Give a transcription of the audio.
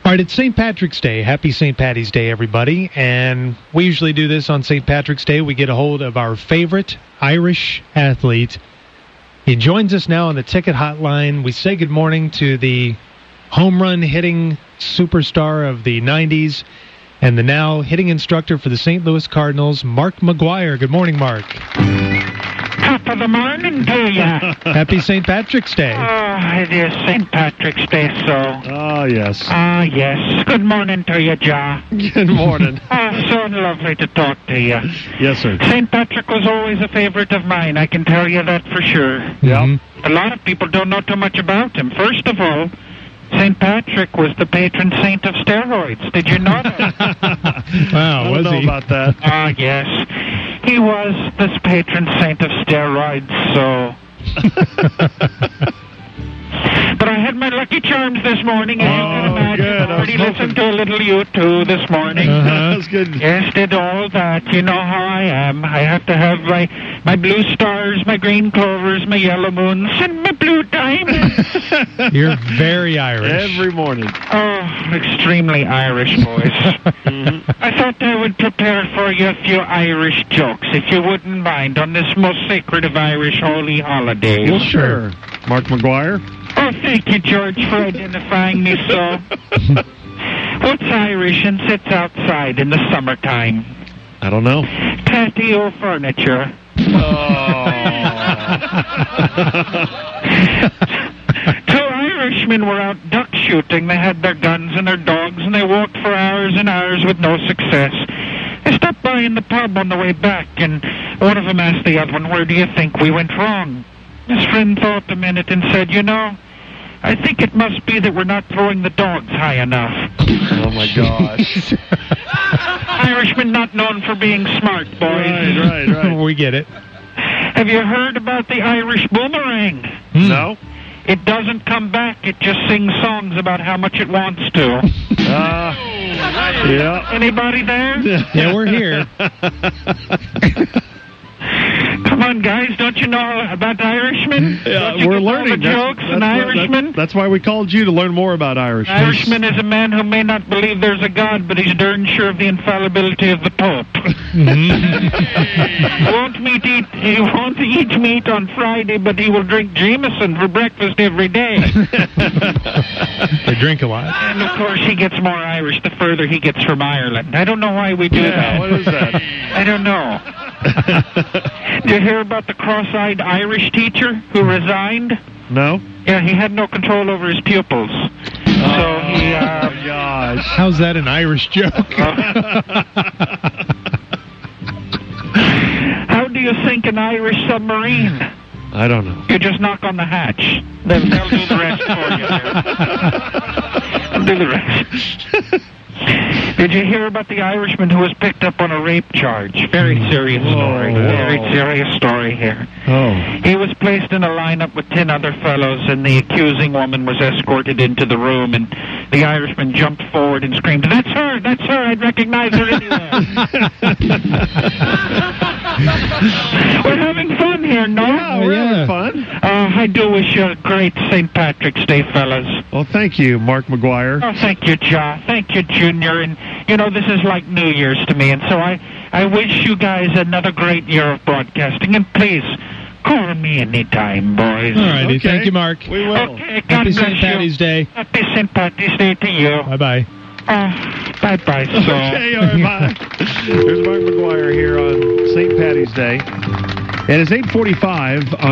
All right, it's St. Patrick's Day. Happy St. Patty's Day, everybody. And we usually do this on St. Patrick's Day. We get a hold of our favorite Irish athlete. He joins us now on the ticket hotline. We say good morning to the home run hitting superstar of the 90s and the now hitting instructor for the St. Louis Cardinals, Mark McGwire. Good morning, Mark. Top of the morning to you. Happy St. Patrick's Day. Oh, it is St. Patrick's Day, so. Oh, yes. Ah, yes. Good morning to you, Ja. Good morning. Oh, so lovely to talk to you. Yes, sir. St. Patrick was always a favorite of mine, I can tell you that for sure. Yeah. Mm-hmm. A lot of people don't know too much about him. First of all, St. Patrick was the patron saint of steroids. Did you know that? Wow, I was don't know he? about that. Ah, yes. He was this patron saint of steroids, so... But I had my Lucky Charms this morning, as you can imagine. good. I already listened to a little U2 this morning. That's good. Yes, did all that. You know how I am. I have to have my blue stars, my green clovers, my yellow moons, and my blue diamonds. You're very Irish. Every morning. Oh, extremely Irish, boys. I thought I would prepare for you a few Irish jokes, if you wouldn't mind, on this most sacred of Irish holy holidays. Well, sure. Mark McGwire. Oh, thank you, George, for identifying me so. What's Irish and sits outside in the summertime? I don't know. Patio furniture. Two Irishmen were out duck shooting. They had their guns and their dogs, and they walked for hours and hours with no success. They stopped by in the pub on the way back, and one of them asked the other one, "Where do you think we went wrong?" His friend thought a minute and said, "You know, I think it must be that we're not throwing the dogs high enough." Oh, my gosh. Irishmen not known for being smart, boys. Right. We get it. Have you heard about the Irish boomerang? No? It doesn't come back. It just sings songs about how much it wants to. Yeah. Anybody there? Yeah, we're here. Come on, guys. Don't you know about Irishmen? Don't you We're get all learning. the jokes and Irishmen? That's why we called you, to learn more about Irish. Irishman is a man who may not believe there's a God, but he's darn sure of the infallibility of the Pope. He won't eat meat on Friday, but he will drink Jameson for breakfast every day. They drink a lot. And, of course, he gets more Irish the further he gets from Ireland. I don't know why we do that. What is that? I don't know. Did you hear about the cross-eyed Irish teacher who resigned? No? Yeah, he had no control over his pupils. So he, gosh. How's that an Irish joke? How do you sink an Irish submarine? I don't know. You just knock on the hatch. They'll do the rest for you. They'll do the rest. Did you hear about the Irishman who was picked up on a rape charge? Very serious story. Very serious story here. Oh. He was placed in a lineup with 10 other fellows, and the accusing woman was escorted into the room, and the Irishman jumped forward and screamed, "That's her! That's her! I'd recognize her anywhere!" We're having fun here, no? Yeah, we're having fun. I do wish you a great St. Patrick's Day, fellas. Well, thank you, Mark McGwire. Oh, thank you, Ja. Thank you, Junior. And, you know, this is like New Year's to me, and so I wish you guys another great year of broadcasting, and please, call me anytime, boys. All righty. Okay. Thank you, Mark. We will. Okay, God Happy bless St. Patty's you. Day. Happy St. Patty's Day to you. Bye-bye. Bye-bye, so. Okay, all right, bye. There's Mark McGwire here on St. Patty's Day. And it's 8:45 on